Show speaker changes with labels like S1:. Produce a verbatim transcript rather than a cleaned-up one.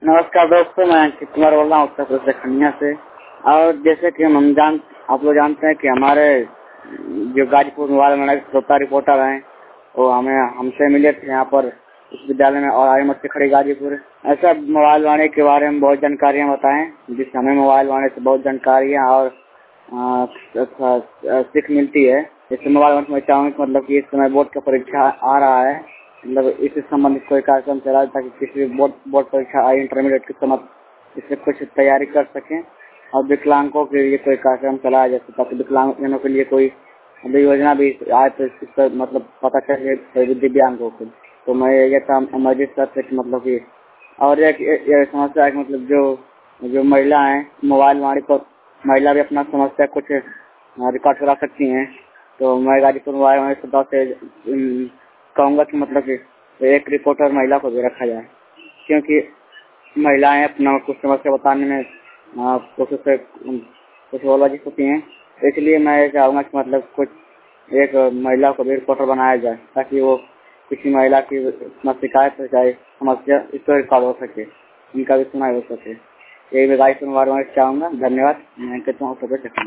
S1: नमस्कार दोस्तों, मैं अंकित कुमार बोल रहा हूँ उत्तर प्रदेश खन्ना से। और जैसे कि हम जान आप लोग जानते हैं कि हमारे जो गाजीपुर मोबाइल में श्रोता रिपोर्टर हैं वो हमें हमसे मिले थे यहाँ पर इस विद्यालय में और आई मत खड़ी गाजीपुर। ऐसा मोबाइल वाणे के बारे में बहुत जानकारियाँ बताएं जिससे हमें मोबाइल वाणे से बहुत जानकारियाँ और सीख मिलती है। जैसे मोबाइल वाणे में चाहूँगी मतलब कि इस समय बोर्ड का परीक्षा आ रहा है, मतलब इससे संबंधित कोई कार्यक्रम चला है ताकि किसी बोर्ड बोर्ड परीक्षा आई इंटरमीडिएट के समय इससे कुछ तैयारी कर सकें। और विकलांगों के लिए कोई कार्यक्रम चला है जैसे ताकि विकलांगों के लिए कोई योजना भी आए तो इस पर मतलब पता चले कोई दिव्यांगों को। तो मैं ये काम मस्जिद सर कि मतलब कि और एक ये समस्या है कि मतलब जो जो महिला हैं मोबाइल वाणी पर महिला भी अपना समस्या कुछ रिकॉर्ड करा सकती हैं। तो मैं गाजीपुर मोबाइल वाणी सदा से कहूँगा कि मतलब कि एक रिपोर्टर महिला को भी रखा जाए, क्योंकि महिलाएं अपना कुछ समस्या बताने में कोशिश कुछ ओलाजित होती हैं। इसलिए मैं ये चाहूँगा कि मतलब कुछ एक महिला को भी रिपोर्टर बनाया जाए ताकि वो किसी महिला की शिकायत हो जाए समस्या इसको रिकॉर्ड हो सके, इनका भी सुनाई हो सके। यही मैं गाजीपुर मोबाइल वाणी चाहूँगा। धन्यवाद। मैं कहता हूँ